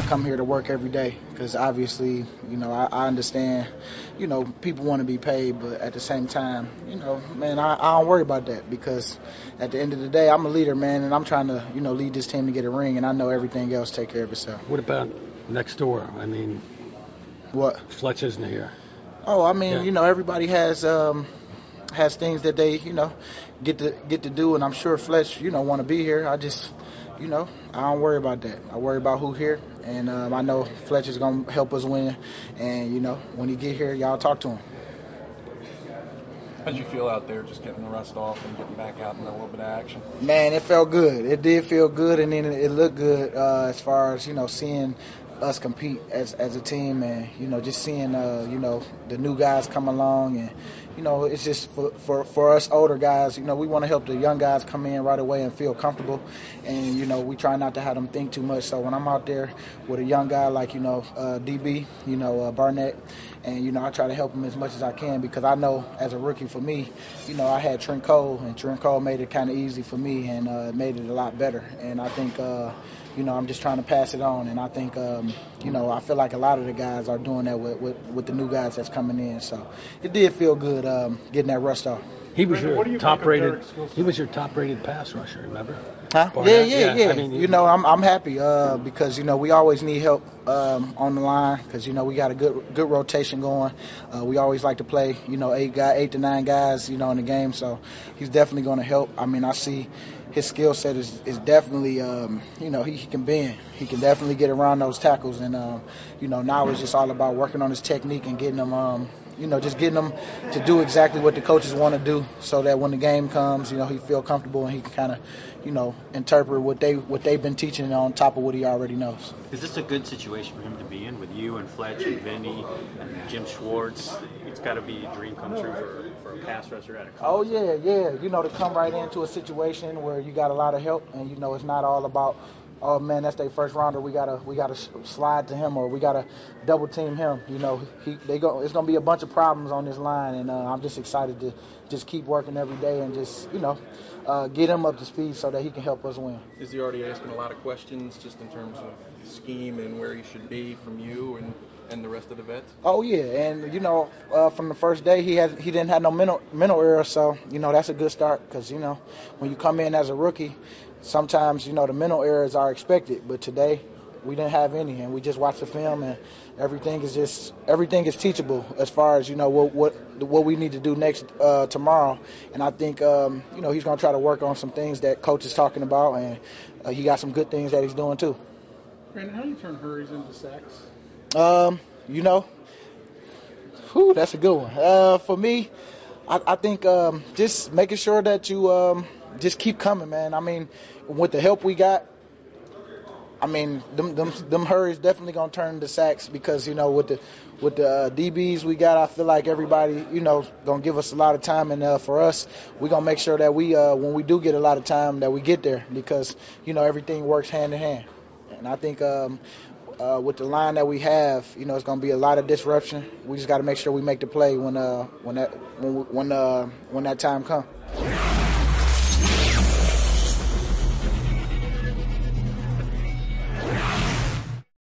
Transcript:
come here to work every day because obviously, I understand, people want to be paid, but at the same time, man, I don't worry about that because at the end of the day, I'm a leader, man, and I'm trying to, lead this team to get a ring, and I know everything else take care of itself. What about next door? I mean, what? Fletch isn't here. Oh, I mean, everybody has things that they, get to do, and I'm sure Fletch, want to be here. I just, I don't worry about that. I worry about who here, and I know Fletch is going to help us win. And, when he get here, y'all talk to him. How did you feel out there just getting the rust off and getting back out in a little bit of action? Man, it felt good. It did feel good, and then it looked good as far as, seeing us compete as a team and, just seeing, the new guys come along and, it's just for us older guys, we want to help the young guys come in right away and feel comfortable. And, we try not to have them think too much. So when I'm out there with a young guy like, DB, Barnett, and, I try to help him as much as I can because I know as a rookie for me, I had Trent Cole, and Trent Cole made it kind of easy for me and made it a lot better. And I think, I'm just trying to pass it on. And I think, I feel like a lot of the guys are doing that with the new guys that's coming in. So it did feel good getting that rust off. He was your top-rated. He was your top-rated pass rusher. Remember? Huh? Yeah. I mean, I'm happy because we always need help on the line because we got a good rotation going. We always like to play 8 to 9 guys in the game. So he's definitely going to help. I mean, I see his skill set is definitely he can bend. He can definitely get around those tackles, and now it's just all about working on his technique and getting him. Just getting them to do exactly what the coaches want to do so that when the game comes, he feel comfortable and he can kind of, interpret what they've been teaching on top of what he already knows. Is this a good situation for him to be in with you and Fletch and Vinny and Jim Schwartz? It's got to be a dream come true for a pass rusher at a college. Oh, yeah. To come right into a situation where you got a lot of help and, it's not all about, oh man, that's their first rounder. We gotta slide to him, or we gotta double team him. It's gonna be a bunch of problems on this line, and I'm just excited to just keep working every day and just get him up to speed so that he can help us win. Is he already asking a lot of questions just in terms of scheme and where he should be from you and the rest of the vets? Oh yeah, and from the first day he didn't have no mental error, so that's a good start because when you come in as a rookie. Sometimes, the mental errors are expected, but today we didn't have any, and we just watched the film, and everything is teachable as far as what we need to do next tomorrow. And I think he's going to try to work on some things that coach is talking about, and he got some good things that he's doing too. Brandon, how do you turn hurries into sacks? That's a good one. For me, I think just making sure that you. Just keep coming, man. I mean, with the help we got, I mean, them hurries definitely gonna turn into sacks because with the DBs we got, I feel like everybody gonna give us a lot of time, and for us, we gonna make sure that we when we do get a lot of time that we get there because everything works hand in hand, and I think with the line that we have, it's gonna be a lot of disruption. We just got to make sure we make the play when that time comes.